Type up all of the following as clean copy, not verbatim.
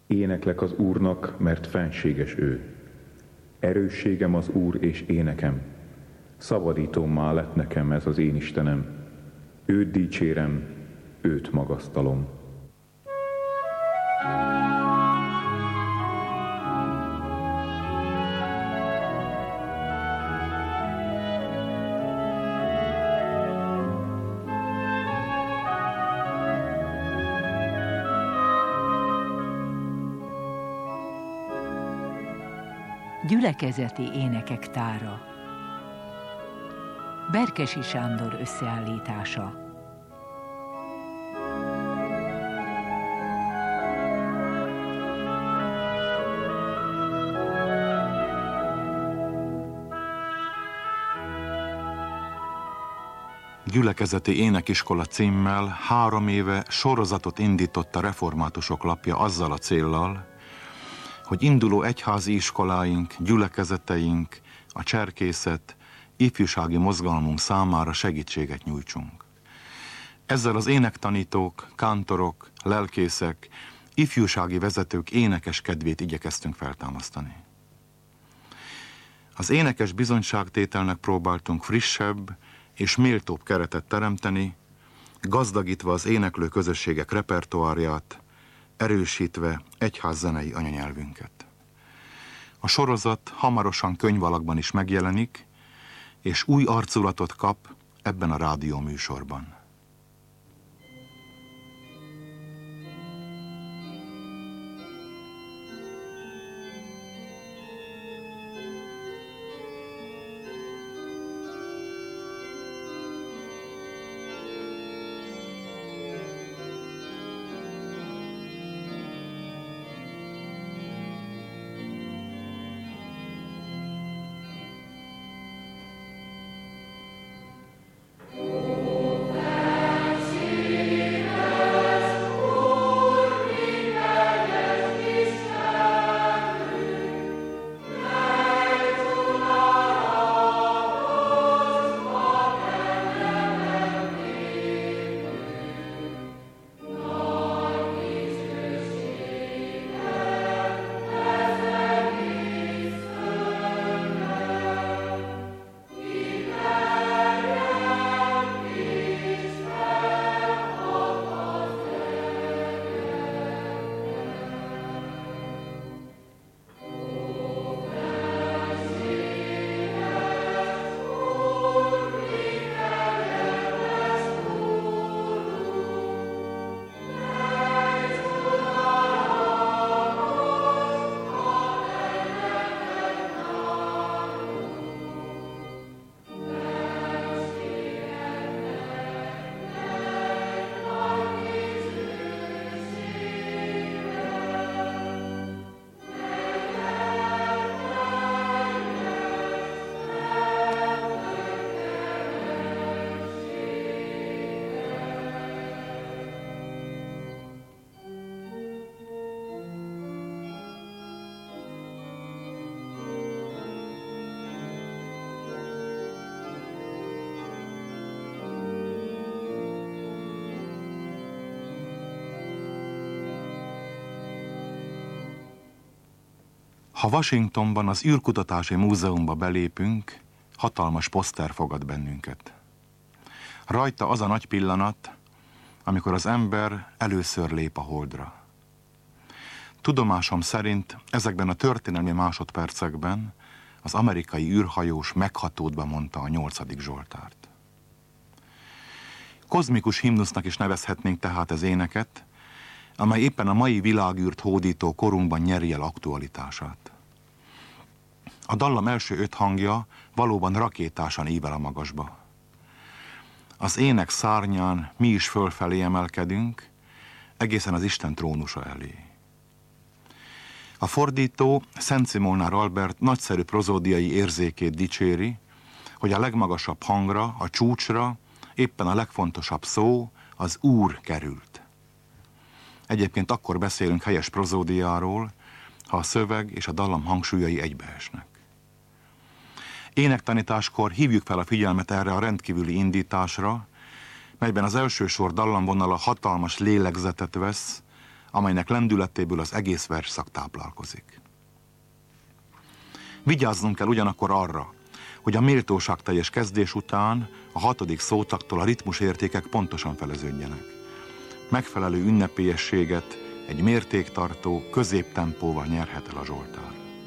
Éneklek az Úrnak, mert fenséges ő. Erősségem az Úr és énekem. Szabadítómmá lett nekem ez az én Istenem. Őt dicsérem, őt magasztalom. Gyülekezeti énekek tára. Berkesi Sándor összeállítása. Gyülekezeti énekiskola címmel 3 éve sorozatot indított a Reformátusok Lapja azzal a céllal, hogy induló egyházi iskoláink, gyülekezeteink, a cserkészet, ifjúsági mozgalmunk számára segítséget nyújtsunk. Ezzel az énektanítók, kántorok, lelkészek, ifjúsági vezetők énekes kedvét igyekeztünk feltámasztani. Az énekes bizonyságtételnek próbáltunk frissebb és méltóbb keretet teremteni, gazdagítva az éneklő közösségek repertoárját, erősítve egyházzenei anyanyelvünket. A sorozat hamarosan könyvalakban is megjelenik, és új arculatot kap ebben a rádióműsorban. Ha Washingtonban az űrkutatási múzeumba belépünk, hatalmas poszter fogad bennünket. Rajta az a nagy pillanat, amikor az ember először lép a Holdra. Tudomásom szerint ezekben a történelmi másodpercekben az amerikai űrhajós meghatódva mondta a 8. Zsoltárt. Kozmikus himnusznak is nevezhetnénk tehát az éneket, amely éppen a mai világűrt hódító korunkban nyeri el aktualitását. A dallam első 5 hangja valóban rakétásan ível a magasba. Az ének szárnyán mi is fölfelé emelkedünk, egészen az Isten trónusa elé. A fordító, Szent Szimolnár Albert nagyszerű prozódiai érzékét dicséri, hogy a legmagasabb hangra, a csúcsra éppen a legfontosabb szó, az Úr került. Egyébként akkor beszélünk helyes prozódiáról, ha a szöveg és a dallam hangsúlyai egybeesnek. Énektanításkor hívjuk fel a figyelmet erre a rendkívüli indításra, melyben az első sor dallamvonala hatalmas lélegzetet vesz, amelynek lendületéből az egész versszak táplálkozik. Vigyáznunk kell ugyanakkor arra, hogy a méltóságteljes kezdés után a 6. szótaktól a ritmusértékek pontosan feleződjenek. Megfelelő ünnepélyességet egy mértéktartó, középtempóval nyerhet el a zsoltár.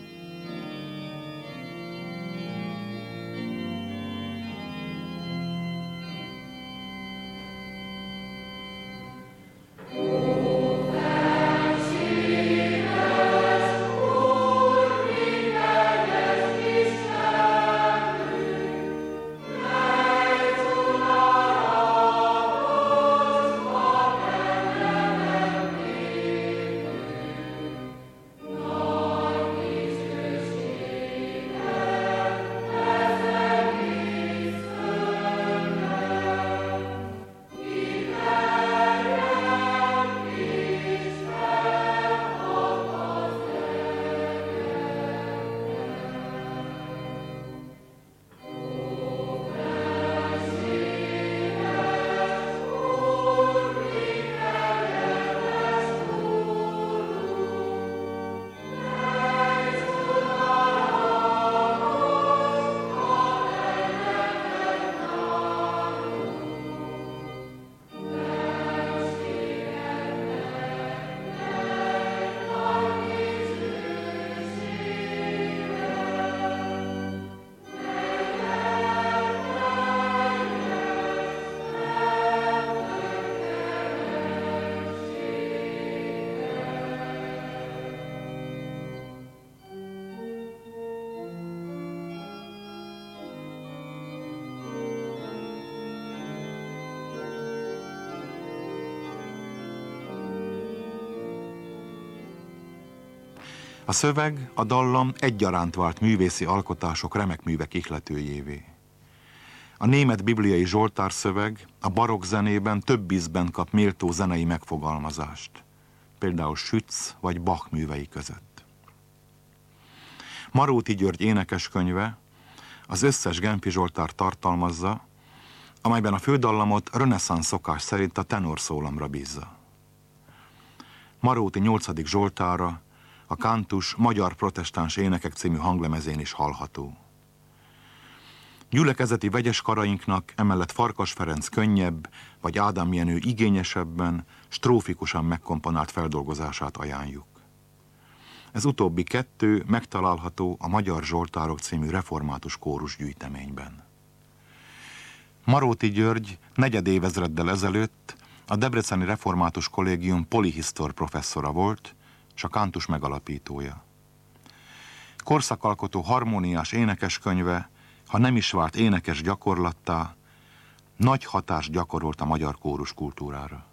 A szöveg, a dallam egyaránt vált művészi alkotások remek művek ihletőjévé. A német bibliai zsoltárszöveg a barokk zenében több ízben kap méltó zenei megfogalmazást, például Schütz vagy Bach művei között. Maróti György énekeskönyve az összes genfi zsoltár tartalmazza, amelyben a fődallamot reneszánsz szokás szerint a tenorszólamra bízza. Maróti 8. zsoltára a Cantus Magyar Protestáns Énekek című hanglemezén is hallható. Gyülekezeti vegyes karainknak emellett Farkas Ferenc könnyebb, vagy Ádám Jenő igényesebben, strófikusan megkomponált feldolgozását ajánljuk. Ez utóbbi 2 megtalálható a Magyar Zsoltárok című református kórus gyűjteményben. Maróti György negyedévezreddel ezelőtt a Debreceni Református Kollégium polihisztor professzora volt, és a Cantus megalapítója. Korszakalkotó harmóniás énekeskönyve, ha nem is vált énekes gyakorlattá, nagy hatást gyakorolt a magyar kórus kultúrára.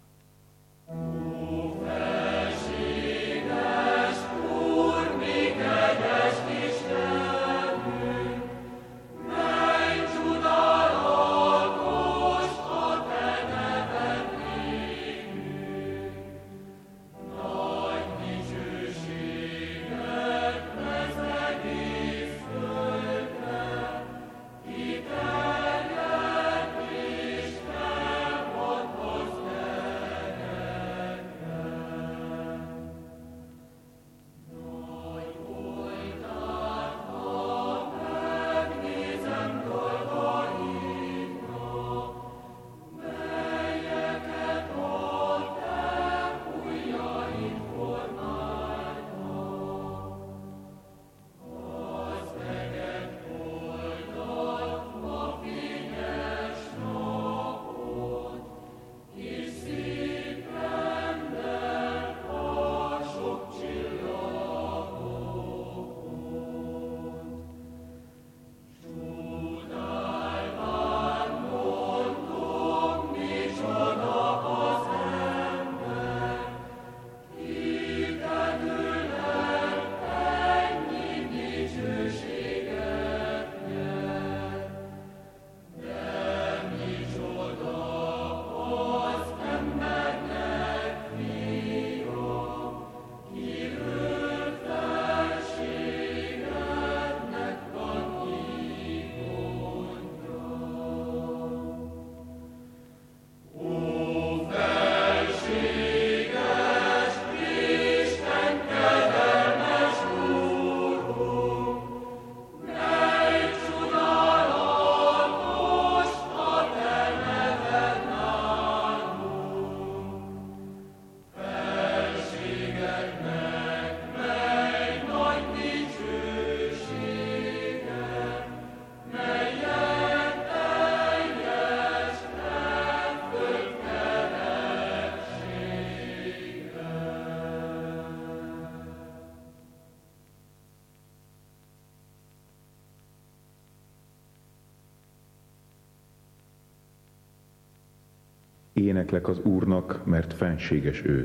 Éneklek az Úrnak, mert fenséges ő.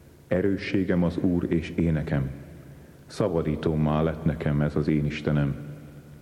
Erősségem az Úr és énekem. Szabadítómmá lett nekem ez az én Istenem.